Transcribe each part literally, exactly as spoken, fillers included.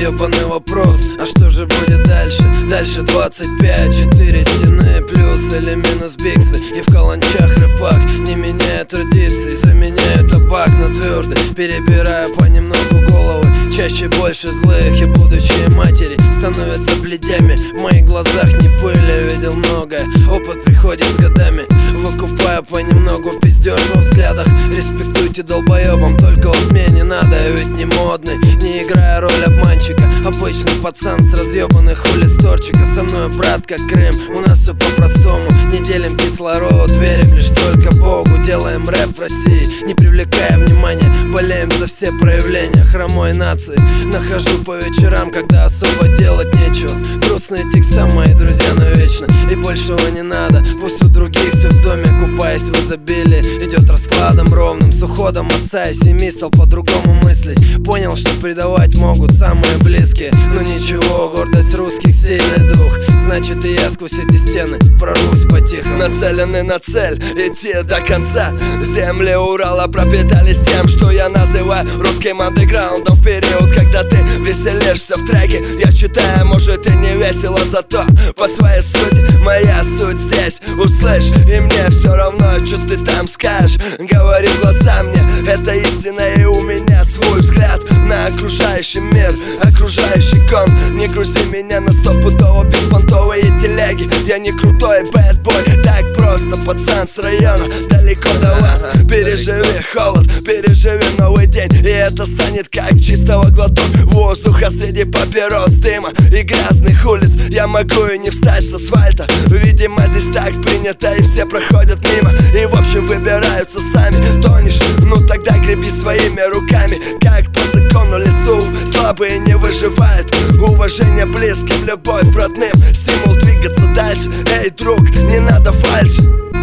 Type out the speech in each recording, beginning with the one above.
ёбаный вопрос: а что же будет дальше? Дальше двадцать пять, четыре стены, плюс или минус биксы. И в каланчах рыбак не меняет традиций, заменяю табак на твердый, перебирая понемногу головы. Чаще больше злых, и будущие матери становятся бледями. В моих глазах не пыль, я видел многое. Опыт приходит с годами, выкупая понемногу пиздеж во взглядах. Респектуйте долбоебам, только вот мне не надо. Я ведь не модный, не играя роль обманщика. Обычный пацан с разъебанных улиц торчика. Со мной брат как Крым, у нас все по-простому. Не делим кислород, верим лишь только Богу. Делаем рэп в России, не привлекая внимания. Болеем за все проявления хромой нации. Нахожу по вечерам, когда особо делать нечего. Грустные текста, мои друзья, навечно. И большего не надо, пусть у других все в доме. Купаясь в изобилии, идет раскладом ровным. С уходом отца и семьи стал по-другому мыслить. Понял, что предавать могут самые близкие. Но ничего, гордость русских, сильный дух. Значит, и я сквозь эти стены прорвусь по-тихому. Нацелены на цель, идти до конца. Земли Урала пропитались тем, что я называю русским андеграундом. В период, когда ты веселишься в треке, я читаю, может и не весело, зато по своей сути моя суть здесь. Услышь, и мне все равно, что ты там скажешь. Говори в глаза мне, это истина, и у меня свой взгляд на окружающий мир, окружающий кон. Не грузи меня на стопудово беспонтовые телеги. Я не крутой бэтбой, так просто пацан с района, далеко до вас. Переживи холод, переживи новый день, и это станет как чистого глоток воздуха среди папирос, дыма и грязных улиц. Я могу и не встать с асфальта, видимо здесь так принято, и все проходят мимо. И в общем выбираются сами. Тонешь, ну тогда греби своими руками, как по закону лесов. Слабые не выживают, уважение близким, любовь родным, стимул двигаться дальше. Эй, друг, не надо фальши,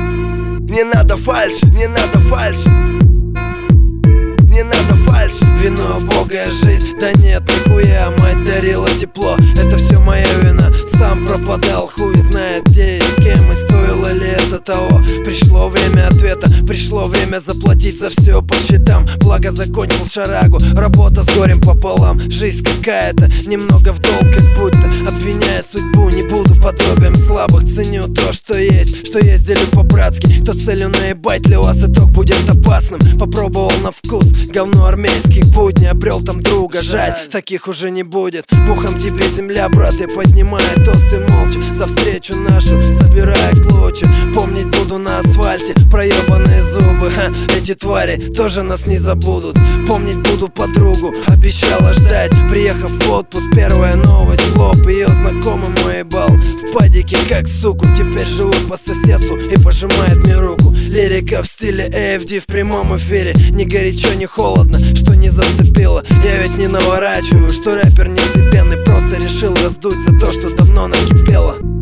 не надо фальши, не надо фальши, не надо фальши. Вино, Бога и жизнь, да нет, нихуя. Мать дарила тепло, это все моя вина. Сам пропадал, хуй знает где и с кем, и стоило ли это того. Пришло время ответа, пришло время заплатить за все по счетам. Благо закончил шарагу, работа с горем пополам. Жизнь какая-то, немного в долг, как будто обвиняя судьбу, не буду подобием слабых. Ценю то, что есть, что есть, делю по-братски. Кто целью наебать, для вас итог будет опасным. Попробовал на вкус говно армейских будней, обрел там друга, жаль, таких уже не будет. Пухом тебе земля, брат, и поднимает тосты молча за встречу нашу, собирая клочья. Помнить буду на асфальте проебанные зубы. Ха, эти твари тоже нас не забудут. Помнить буду подругу, обещала ждать. Приехав в отпуск, первая новость в лоб. Ее знакомый мой ебал в падике как суку. Теперь живут по соседству и пожимает мне руку. Лирика в стиле эй эф ди в прямом эфире. Не горячо, не холодно, что не зацепило. Я ведь не наворачиваю, что рэпер не вселенный, просто решил раздуть за то, что давно накипело.